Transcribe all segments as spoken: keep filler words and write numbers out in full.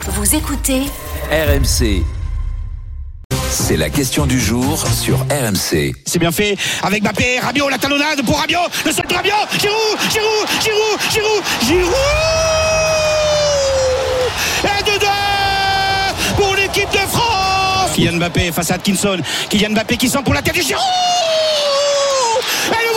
Vous écoutez R M C. C'est la question du jour sur R M C. C'est bien fait avec Mbappé, Rabiot, la talonnade pour Rabiot, le seul de Rabiot, Giroud, Giroud, Giroud, Giroud, Giroud et dedans pour l'équipe de France. Kylian Mbappé face à Atkinson, Kylian Mbappé qui centre pour la tête de Giroud et le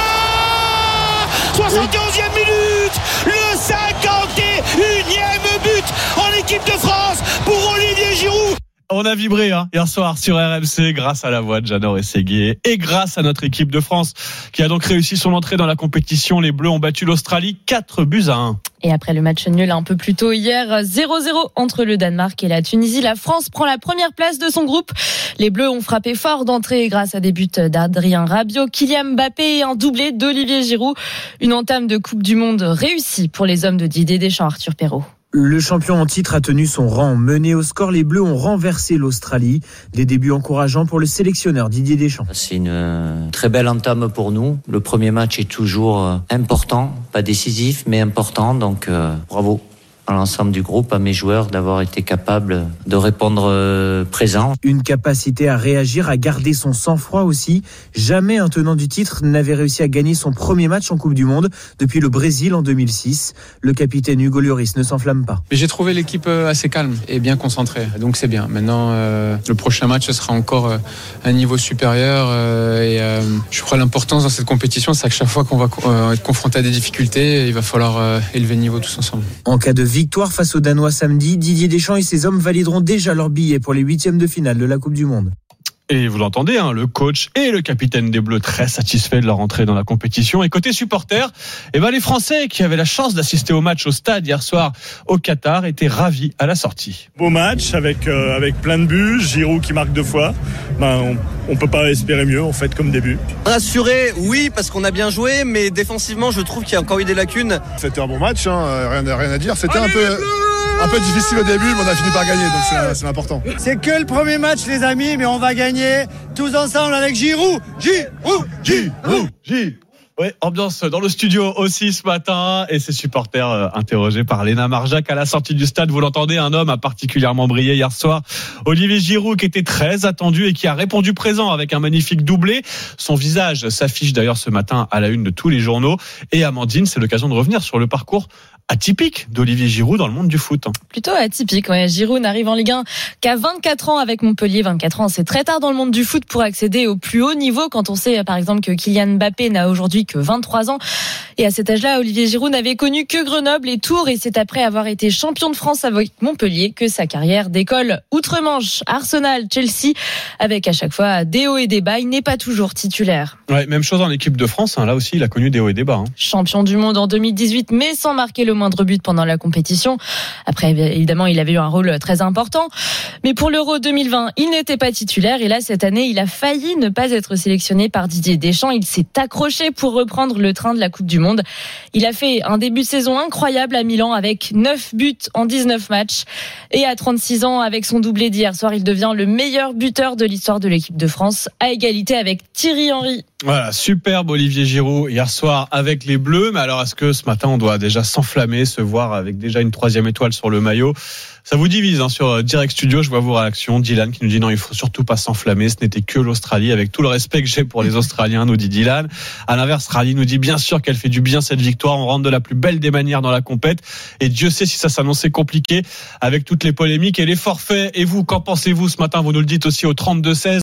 voilà, soixante et onzième minute, le cinquante et unième but en équipe de France pour Olivier Giroud. On a vibré hein, hier soir sur R M C grâce à la voix de Jeannot Rességuier et grâce à notre équipe de France qui a donc réussi son entrée dans la compétition. Les Bleus ont battu l'Australie quatre buts à un. Et après le match nul un peu plus tôt hier, zéro zéro entre le Danemark et la Tunisie, la France prend la première place de son groupe. Les Bleus ont frappé fort d'entrée grâce à des buts d'Adrien Rabiot, Kylian Mbappé et un doublé d'Olivier Giroud. Une entame de Coupe du Monde réussie pour les hommes de Didier Deschamps, Arthur Perrault. Le champion en titre a tenu son rang. Mené au score, les Bleus ont renversé l'Australie. Des débuts encourageants pour le sélectionneur Didier Deschamps. C'est une très belle entame pour nous. Le premier match est toujours important, pas décisif, mais important. Donc euh, bravo à l'ensemble du groupe, à mes joueurs, d'avoir été capables de répondre euh, présent. Une capacité à réagir, à garder son sang-froid aussi. Jamais un tenant du titre n'avait réussi à gagner son premier match en Coupe du Monde depuis le Brésil en deux mille six. Le capitaine Hugo Lloris ne s'enflamme pas. Mais j'ai trouvé l'équipe assez calme et bien concentrée, donc c'est bien. Maintenant, euh, le prochain match, ce sera encore euh, un niveau supérieur euh, et euh, je crois l'importance dans cette compétition, c'est qu'à chaque fois qu'on va euh, être confronté à des difficultés, il va falloir euh, élever le niveau tous ensemble. En cas de victoire face aux Danois samedi, Didier Deschamps et ses hommes valideront déjà leur billet pour les huitièmes de finale de la Coupe du Monde. Et vous l'entendez, hein, le coach et le capitaine des Bleus très satisfaits de leur entrée dans la compétition. Et côté supporters, eh ben les Français qui avaient la chance d'assister au match au stade hier soir au Qatar étaient ravis à la sortie. Beau match avec euh, avec plein de buts, Giroud qui marque deux fois. Ben on, on peut pas espérer mieux en fait comme début. Rassuré, oui, parce qu'on a bien joué, mais défensivement, je trouve qu'il y a encore eu des lacunes. C'était un bon match, hein, rien, rien à dire. C'était Allez, un peu. Un peu difficile au début, mais on a fini par gagner, donc c'est, c'est important. C'est que le premier match, les amis, mais on va gagner tous ensemble avec Giroud. Giroud, Giroud, Giroud. Oui, ambiance dans le studio aussi ce matin et ses supporters euh, interrogés par Léna Marjac à la sortie du stade. Vous l'entendez, un homme a particulièrement brillé hier soir. Olivier Giroud qui était très attendu et qui a répondu présent avec un magnifique doublé. Son visage s'affiche d'ailleurs ce matin à la une de tous les journaux. Et Amandine, c'est l'occasion de revenir sur le parcours atypique d'Olivier Giroud dans le monde du foot. Plutôt atypique, ouais. Giroud n'arrive en Ligue un qu'à vingt-quatre ans avec Montpellier. vingt-quatre ans, c'est très tard dans le monde du foot pour accéder au plus haut niveau quand on sait par exemple que Kylian Mbappé n'a aujourd'hui que vingt-trois ans. Et à cet âge-là, Olivier Giroud n'avait connu que Grenoble et Tours et c'est après avoir été champion de France avec Montpellier que sa carrière décolle. Outre-Manche, Arsenal, Chelsea, avec à chaque fois des hauts et des bas, il n'est pas toujours titulaire. Ouais, même chose en équipe de France, hein. Là aussi il a connu des hauts et des bas. Hein. Champion du monde en deux mille dix-huit, mais sans marquer le moindre but pendant la compétition. Après, évidemment, il avait eu un rôle très important. Mais pour l'Euro deux mille vingt, il n'était pas titulaire. Et là, cette année, il a failli ne pas être sélectionné par Didier Deschamps. Il s'est accroché pour reprendre le train de la Coupe du Monde. Il a fait un début de saison incroyable à Milan avec neuf buts en dix-neuf matchs. Et à trente-six ans, avec son doublé d'hier soir, il devient le meilleur buteur de l'histoire de l'équipe de France, à égalité avec Thierry Henry. Voilà, superbe Olivier Giroud hier soir avec les Bleus. Mais alors, est-ce que ce matin, on doit déjà s'enflammer, se voir avec déjà une troisième étoile sur le maillot? Ça vous divise hein, sur Direct Studio, je vois vos réactions. Dylan qui nous dit non, il faut surtout pas s'enflammer, ce n'était que l'Australie, avec tout le respect que j'ai pour les Australiens, nous dit Dylan. À l'inverse, Rally nous dit bien sûr qu'elle fait du bien cette victoire, on rentre de la plus belle des manières dans la compète, et Dieu sait si ça s'annonçait compliqué avec toutes les polémiques et les forfaits. Et vous, qu'en pensez-vous ce matin? Vous nous le dites aussi au trente-deux seize.